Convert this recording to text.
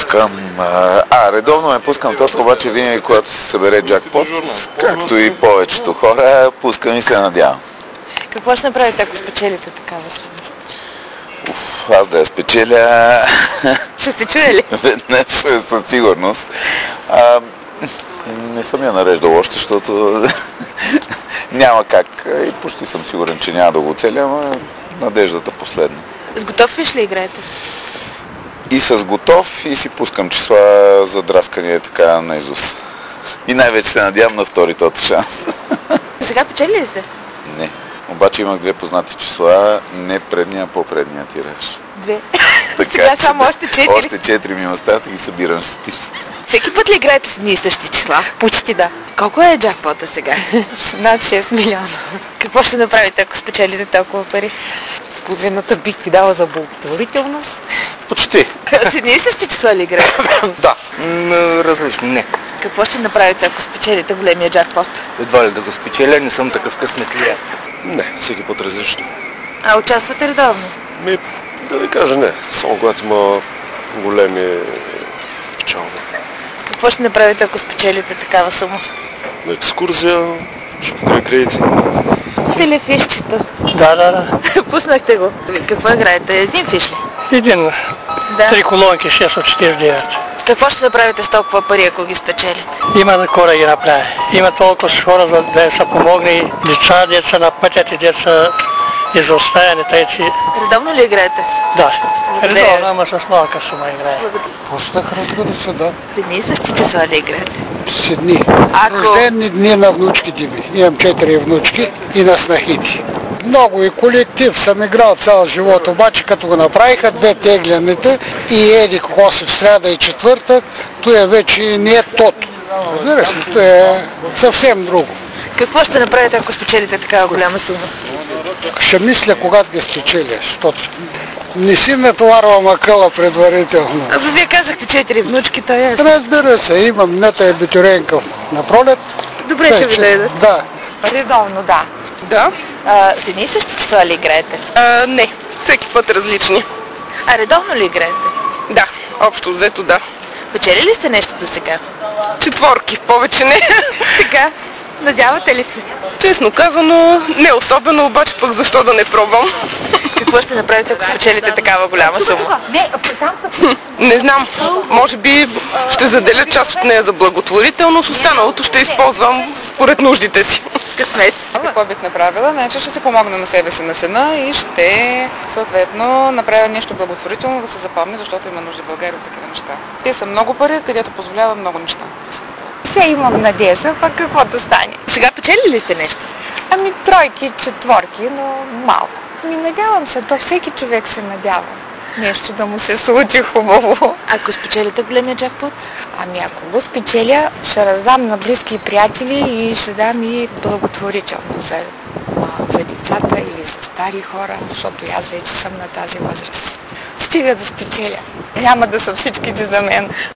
пускам. Редовно ме пускам тото, обаче винаги когато се събере джакпот, както и повечето хора, пускам и се надявам. Какво ще направите, ако спечелите такава сума? Аз да я спечеля... Ще се чуе ли? Веднъж със сигурност. Не съм я нареждал още, защото няма как. И почти съм сигурен, че няма да го оцеля, ама надеждата последна. С готов ли играете? И с готов, и си пускам числа за драскания така наизуст. И най-вече се надявам на втори този шанс. Сега печели ли сте? Не. Обаче имах две познати числа, не предния, а по-предния тираж. Две. Така, сега само още 4. Още 4 ми остат и ги събирам шестици. Всеки път ли играете с едни и същи числа? Почти да. Колко е джакпота сега? Над 6 милиона. Какво ще направите, ако спечелите толкова пари? Половината бих ти дала за благотворителност. Почти. С едни и същи числа ли играете? Да. Различно, не. Какво ще направите, ако спечелите големия джакпот? Едва ли да го спечеля, не съм такъв късметлия. Не, всеки път различно. А участвате редовно? Да ви кажа не, само когато има големи печалби. Какво ще направите, ако спечелите такава сума? На екскурзия, ще покрай кредити. Телефишчето. Да. Пуснахте го. Какво играете? Един фиш ли? Един. Да. 3 колонки, 6 от 49. Какво ще направите с толкова пари, ако ги спечелите? Има да хора ги направи. Има толкова хора, за да се помогне лица, деца на пътят и деца изоставяни, тъй че... Редовно ли играете? Да. Редовно, ама с малка сума играе. Пуснах, разбира се, да. С едни и същи числа ли играете? С едни. Ако... Рождени дни на внучките ми. Имам 4 внучки и на снахите. Много и колектив съм играл цял живот, обаче като го направиха две тегляните и еди коси в сряда и четвъртък, то вече не е тото. Разбира се, то е съвсем друго. Какво ще направите, ако спечелите такава голяма сума? Ще мисля, когато ги спечеля, защото не си натоварвам акъла предварително. Вие казахте 4 внучки, той е... Разбира се, имам нета е битюренка на пролет. Добре, ще ви дойдат. Да. Редовно, да. Да? С едни и същи числа ли играете? Не, всеки път различни. А редовно ли играете? Да, общо взето да. Печели ли сте нещо до сега? Четворки, повече не. Така. Надявате ли се? Честно казано, не особено, обаче пък защо да не пробвам? Какво ще направите, ако спечелите такава голяма сума? Не знам. Може би ще заделя част от нея за благотворителност, останалото ще използвам според нуждите си. Късмет. Какво бих направила? Значи ще се помогна на себе си, на сина и ще съответно направя нещо благотворително да се запомни, защото има нужда в България от такива неща. Те са много пари, където позволява много неща. Все имам надежда, пък каквото стане. Сега печели ли сте нещо? Ами тройки, четворки, но малко. Надявам се, то всеки човек се надява. Нещо да му се случи хубаво. Ако спечелите големия джакпот? Ами ако го спечеля, ще раздам на близки приятели и ще дам и благотворително за децата или за стари хора, защото и аз вече съм на тази възраст. Стига да спечеля. Няма да са всичките за мен.